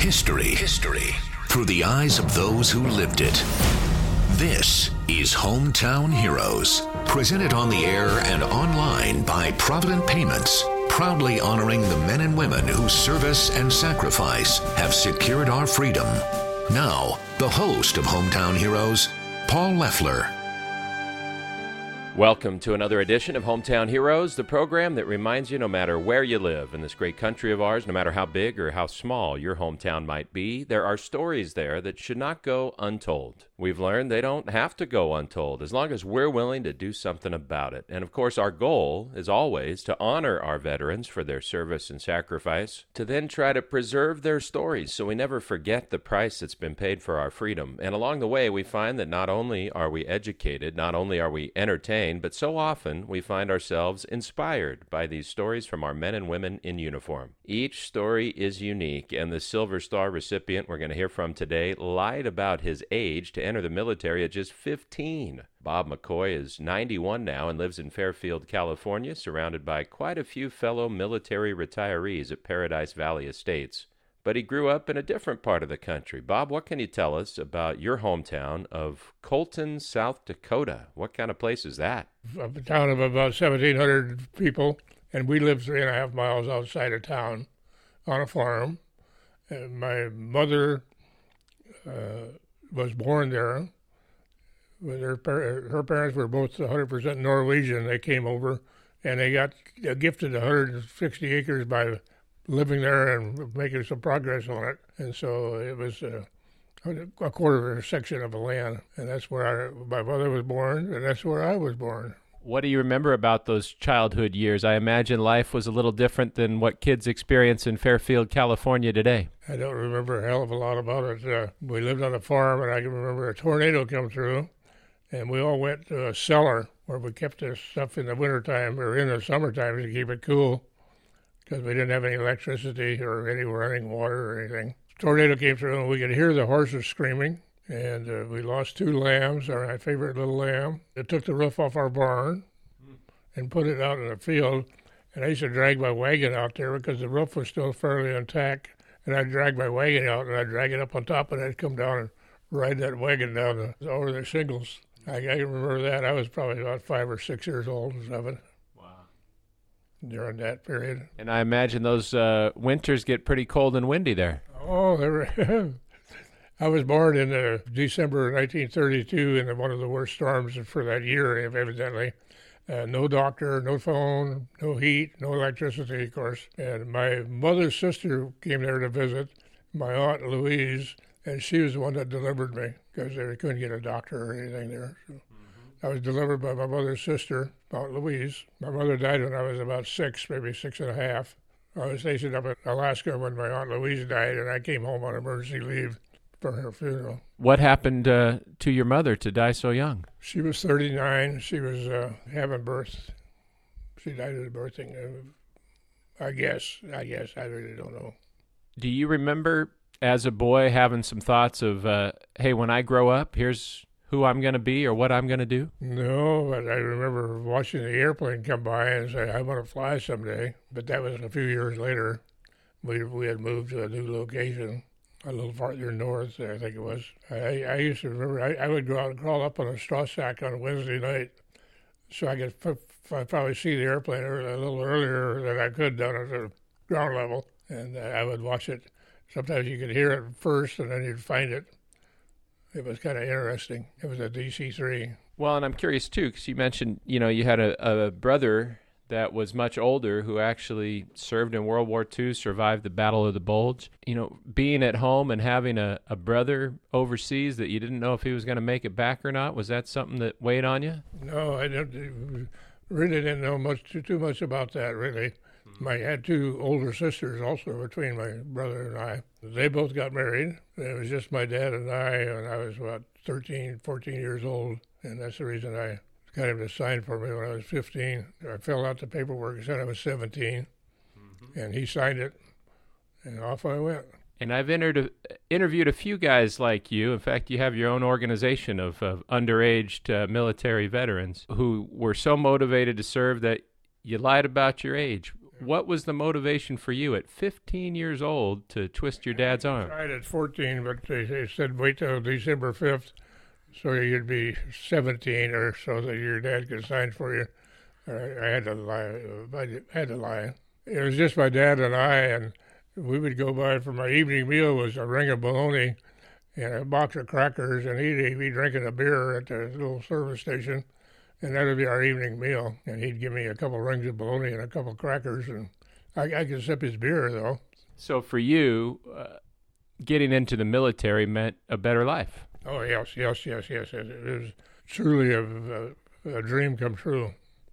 History through the eyes of those who lived it. This is Hometown Heroes, presented on the air and online by Provident Payments, proudly honoring the men and women whose service and sacrifice have secured our freedom. Now, the host of Hometown Heroes, Paul Leffler. Welcome to another edition of Hometown Heroes, the program that reminds you no matter where you live in this great country of ours, no matter how big or how small your hometown might be, there are stories there that should not go untold. We've learned they don't have to go untold as long as we're willing to do something about it. And of course, our goal is always to honor our veterans for their service and sacrifice, to then try to preserve their stories so we never forget the price that's been paid for our freedom. And along the way, we find that not only are we educated, not only are we entertained, but so often we find ourselves inspired by these stories from our men and women in uniform. Each story is unique, and the Silver Star recipient we're going to hear from today lied about his age to enter the military at just 15. Bob McCoy is 91 now and lives in Fairfield, California, surrounded by quite a few fellow military retirees at Paradise Valley Estates. But he grew up in a different part of the country. Bob, what can you tell us about your hometown of Colton, South Dakota? What kind of place is that? A town of about 1,700 people, and we lived 3.5 miles outside of town on a farm. And my mother was born there. Her parents were both 100% Norwegian. They came over, and they got gifted 160 acres by living there and making some progress on it. And so it was a quarter of a section of the land. And that's where my mother was born, and that's where I was born. What do you remember about those childhood years? I imagine life was a little different than what kids experience in Fairfield, California today. I don't remember a hell of a lot about it. We lived on a farm, and I can remember a tornado come through, and we all went to a cellar where we kept this stuff in the wintertime or in the summertime to keep it cool, because we didn't have any electricity or any running water or anything. Tornado came through, and we could hear the horses screaming, and we lost 2 lambs, my favorite little lamb. It took the roof off our barn and put it out in the field, and I used to drag my wagon out there because the roof was still fairly intact, and I'd drag my wagon out, and I'd drag it up on top, and I'd come down and ride that wagon down over the shingles. I can remember that. I was probably about 5 or 6 years old or 7. During that period. And I imagine those winters get pretty cold and windy there. Oh, I was born in December 1932 in one of the worst storms for that year, evidently. No doctor, no phone, no heat, no electricity, of course. And my mother's sister came there to visit, my Aunt Louise, and she was the one that delivered me because they couldn't get a doctor or anything there. So. I was delivered by my mother's sister, Aunt Louise. My mother died when I was about 6, maybe 6.5. I was stationed up in Alaska when my Aunt Louise died, and I came home on emergency leave for her funeral. What happened to your mother to die so young? She was 39. She was having birth. She died at the birthing. I guess. I really don't know. Do you remember as a boy having some thoughts of, hey, when I grow up, here's who I'm going to be or what I'm going to do? No, but I remember watching the airplane come by and say, I want to fly someday. But that was a few years later. We had moved to a new location, a little farther north, I think it was. I used to remember, I would go out and crawl up on a straw sack on a Wednesday night so I could probably see the airplane a little earlier than I could down at the ground level. And I would watch it. Sometimes you could hear it first and then you'd find it. It was kind of interesting. It was a DC-3. Well, and I'm curious, too, because you mentioned, you had a brother that was much older who actually served in World War II, survived the Battle of the Bulge. Being at home and having a brother overseas that you didn't know if he was going to make it back or not, was that something that weighed on you? No, I really didn't know too much about that, really. I had 2 older sisters also between my brother and I. They both got married. It was just my dad and I was about 13, 14 years old, and that's the reason I got him to sign for me when I was 15. I filled out the paperwork and said I was 17, and he signed it, and off I went. And I've interviewed a few guys like you. In fact, you have your own organization of underaged military veterans who were so motivated to serve that you lied about your age. What was the motivation for you at 15 years old to twist your dad's I arm? tried at 14, but they said wait till December 5th so you'd be 17 or so that your dad could sign for you. I had to lie. I had to lie. It was just my dad and I, and we would go by for my evening meal was a ring of bologna and a box of crackers, and he'd be drinking a beer at the little service station, and that would be our evening meal. And he'd give me a couple rings of bologna and a couple crackers, and I could sip his beer, though. So for you, getting into the military meant a better life. Oh, yes. It was truly a dream come true.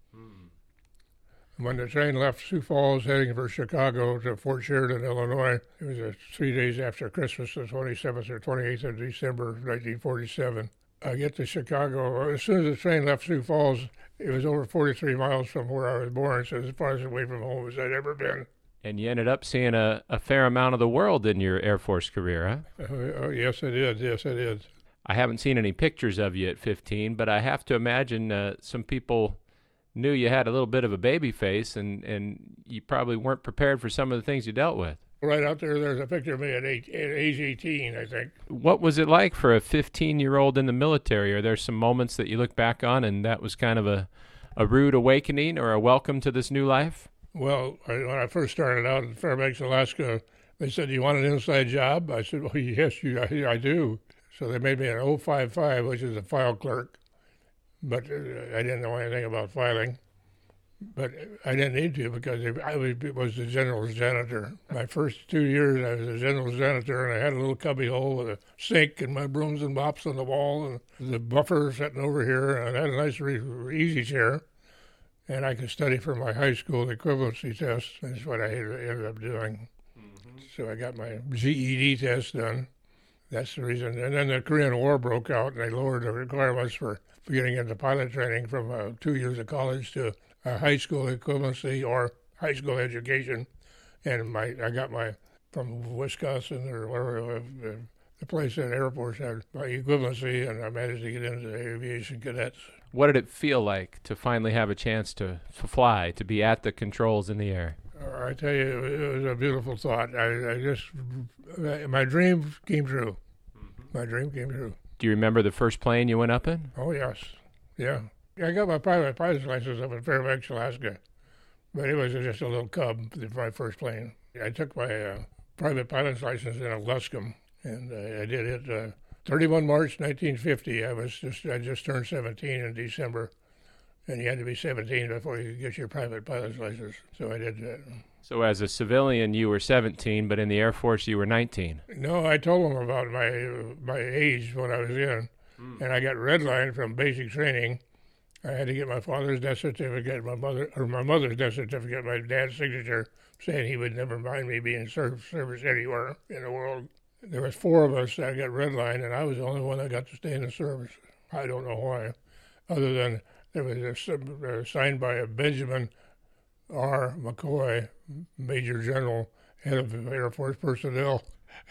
When the train left Sioux Falls heading for Chicago to Fort Sheridan, Illinois, it was 3 days after Christmas, the 27th or 28th of December, 1947. I get to Chicago. As soon as the train left Sioux Falls, it was over 43 miles from where I was born, so as far as away from home as I'd ever been. And you ended up seeing a fair amount of the world in your Air Force career, huh? Yes, I did. I haven't seen any pictures of you at 15, but I have to imagine some people knew you had a little bit of a baby face, and you probably weren't prepared for some of the things you dealt with. Right out there's a picture of me at age 18, I think. What was it like for a 15-year-old in the military? Are there some moments that you look back on and that was kind of a rude awakening or a welcome to this new life? Well, when I first started out in Fairbanks, Alaska, they said, "Do you want an inside job?" I said, "Well, yes, I do." So they made me an 055, which is a file clerk. But I didn't know anything about filing. But I didn't need to because I was the general's janitor. My first 2 years, I was the general's janitor, and I had a little cubby hole with a sink and my brooms and mops on the wall and the buffer sitting over here, and I had a nice easy chair. And I could study for my high school equivalency test. That's what I ended up doing. Mm-hmm. So I got my GED test done. That's the reason. And then the Korean War broke out, and they lowered the requirements for getting into pilot training from 2 years of college to a high school equivalency or high school education. And I got my, from Wisconsin or wherever, the place that Air Force had my equivalency, and I managed to get into the aviation cadets. What did it feel like to finally have a chance to fly, to be at the controls in the air? I tell you, it was a beautiful thought. My dream came true. My dream came true. Do you remember the first plane you went up in? Oh, yes. Yeah. I got my private pilot's license up in Fairbanks, Alaska, but it was just a little Cub, my first plane. I took my private pilot's license in Aluscombe, and I did it 31 March 1950. I just turned 17 in December, and you had to be 17 before you could get your private pilot's license. So I did that. So as a civilian, you were 17, but in the Air Force, you were 19. No, I told them about my age when I was in, and I got redlined from basic training. I had to get my father's death certificate, my mother's death certificate, my dad's signature, saying he would never mind me being service anywhere in the world. There was 4 of us that got redlined, and I was the only one that got to stay in the service. I don't know why, other than there was signed by a Benjamin R. McCoy, Major General, head of Air Force personnel.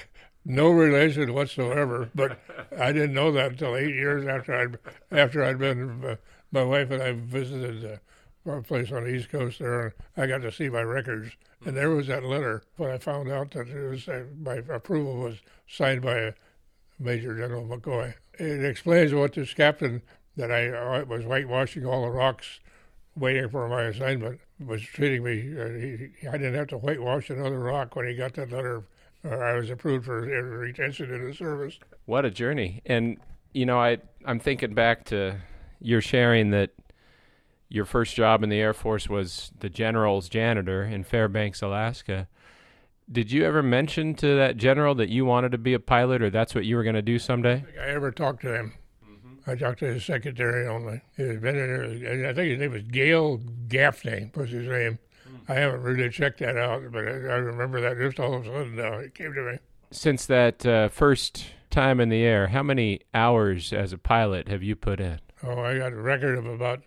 No relation whatsoever, but I didn't know that until 8 years after I'd been. My wife and I visited our place on the East Coast there, and I got to see my records. And there was that letter. When I found out that it was my approval was signed by Major General McCoy. It explains what this captain that I was whitewashing all the rocks waiting for my assignment was treating me. I didn't have to whitewash another rock when he got that letter. I was approved for retention in the service. What a journey. And, you know, I'm thinking back to your sharing that your first job in the Air Force was the general's janitor in Fairbanks, Alaska. Did you ever mention to that general that you wanted to be a pilot or that's what you were going to do someday? I don't think I ever talked to him. I talked to his secretary only. He had been in there. I think his name was Gail Gaffney was his name. I haven't really checked that out, but I remember that just all of a sudden it came to me. Since that first time in the air, how many hours as a pilot have you put in? Oh, I got a record of about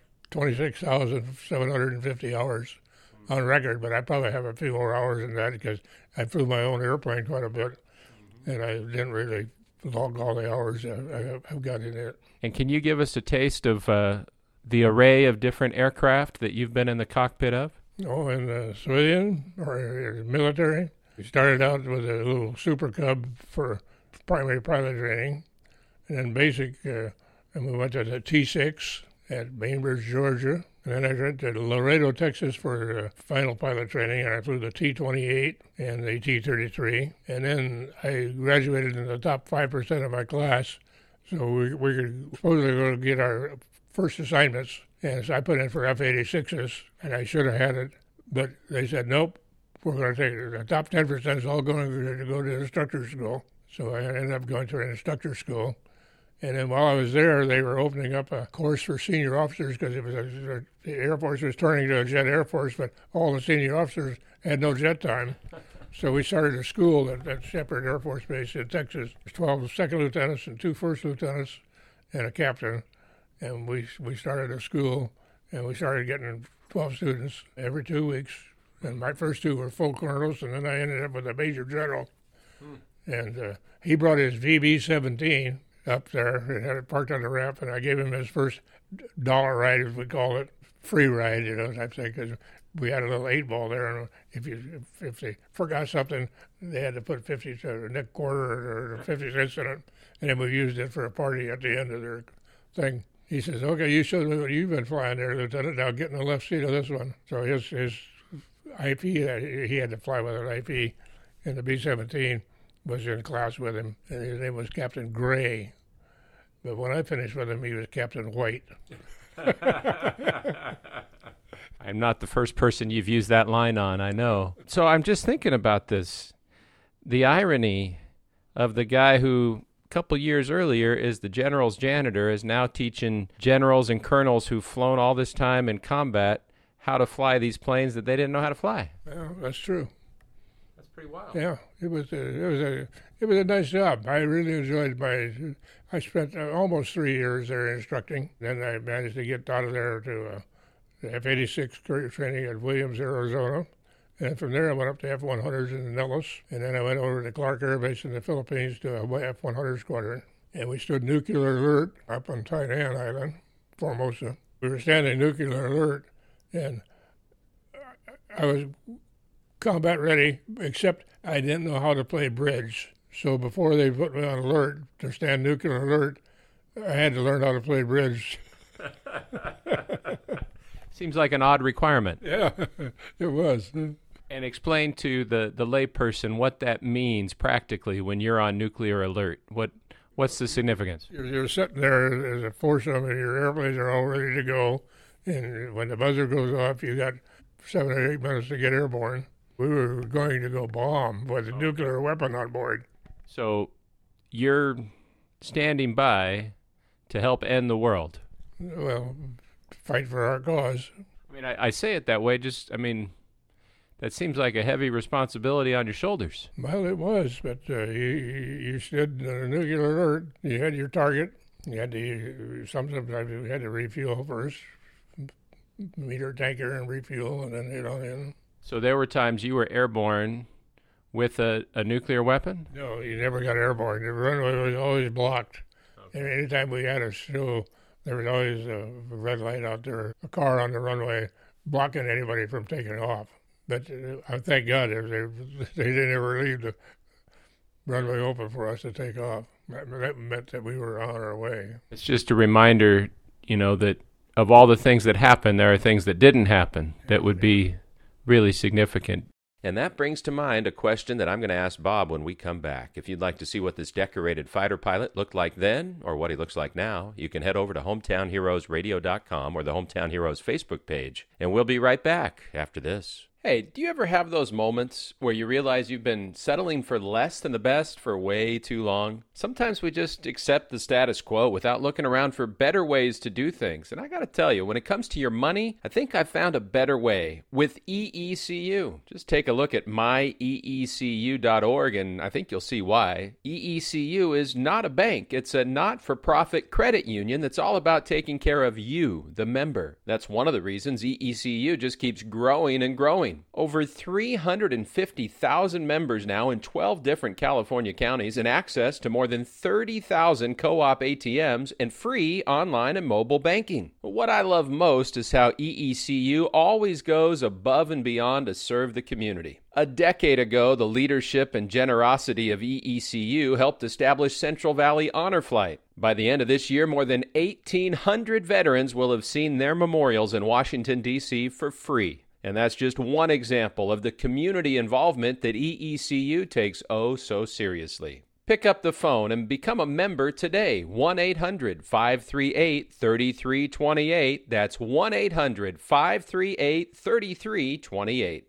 26,750 hours on record, but I probably have a few more hours than that because I flew my own airplane quite a bit, and I didn't really log all the hours I've got in it. And can you give us a taste of the array of different aircraft that you've been in the cockpit of? Oh, in the civilian or military. We started out with a little Super Cub for primary pilot training, and then basic, and we went to the T6 at Bainbridge, Georgia. And then I went to Laredo, Texas for final pilot training, and I flew the T-28 and the T-33. And then I graduated in the top 5% of my class, so we could supposedly go to get our first assignments. And so I put in for F-86s, and I should have had it, but they said, nope, we're going to take it. The top 10% is all going to go to instructor school. So I ended up going to an instructor school. And then while I was there, they were opening up a course for senior officers because the Air Force was turning to a jet Air Force, but all the senior officers had no jet time. So we started a school at Shepherd Air Force Base in Texas. 12 second lieutenants and 2 first lieutenants and a captain. And we started a school, and we started getting 12 students every 2 weeks. And my first 2 were full colonels, and then I ended up with a major general. And he brought his VB-17 up there and had it parked on the ramp, and I gave him his first dollar ride, as we call it, free ride, type thing, because we had a little 8-ball there, and if they forgot something, they had to put 50 cents, a nick quarter or 50 cents in it, and then we used it for a party at the end of their thing. He says, okay, you showed me what you've been flying there, Lieutenant, now get in the left seat of this one. So his IP, he had to fly with an IP in the B-17, was in class with him, and his name was Captain Gray. But when I finished with him, he was Captain White. I'm not the first person you've used that line on, I know. So I'm just thinking about this. The irony of the guy who a couple years earlier is the general's janitor is now teaching generals and colonels who've flown all this time in combat how to fly these planes that they didn't know how to fly. Yeah, that's true. Pretty wild. Yeah, it was a nice job. I really enjoyed I spent almost 3 years there instructing. Then I managed to get out of there to the F-86 career training at Williams, Arizona. And from there I went up to F-100s in Nellis. And then I went over to Clark Air Base in the Philippines to a F-100 squadron. And we stood nuclear alert up on Tainan Island, Formosa. We were standing nuclear alert, and I was combat ready, except I didn't know how to play bridge. So before they put me on alert to stand nuclear alert, I had to learn how to play bridge. Seems like an odd requirement. Yeah, it was. And explain to the layperson what that means practically when you're on nuclear alert. What's the significance? You're sitting there as a foursome, and your airplanes are all ready to go. And when the buzzer goes off, you got 7 or 8 minutes to get airborne. We were going to go bomb with a nuclear weapon on board. So you're standing by to help end the world. Well, fight for our cause. I mean, I say it that way, that seems like a heavy responsibility on your shoulders. Well, it was, but you stood nuclear alert. You had your target. You had to, sometimes we had to refuel first, meter tanker and refuel, and then hit on in. So there were times you were airborne with a nuclear weapon? No, you never got airborne. The runway was always blocked. Okay. And anytime we had a show, there was always a red light out there, a car on the runway blocking anybody from taking off. But thank God they didn't ever leave the runway open for us to take off. That meant that we were on our way. It's just a reminder, that of all the things that happened, there are things that didn't happen that would be really significant. And that brings to mind a question that I'm going to ask Bob when we come back. If you'd like to see what this decorated fighter pilot looked like then or what he looks like now, you can head over to hometownheroesradio.com or the Hometown Heroes Facebook page. And we'll be right back after this. Hey, do you ever have those moments where you realize you've been settling for less than the best for way too long? Sometimes we just accept the status quo without looking around for better ways to do things. And I got to tell you, when it comes to your money, I think I found a better way with EECU. Just take a look at myeecu.org and I think you'll see why. EECU is not a bank. It's a not-for-profit credit union that's all about taking care of you, the member. That's one of the reasons EECU just keeps growing and growing. growing. Over 350,000 members now in 12 different California counties and access to more than 30,000 co-op ATMs and free online and mobile banking. What I love most is how EECU always goes above and beyond to serve the community. A decade ago, the leadership and generosity of EECU helped establish Central Valley Honor Flight. By the end of this year, more than 1,800 veterans will have seen their memorials in Washington, D.C. for free. And that's just one example of the community involvement that EECU takes oh so seriously. Pick up the phone and become a member today. 1-800-538-3328. That's 1-800-538-3328.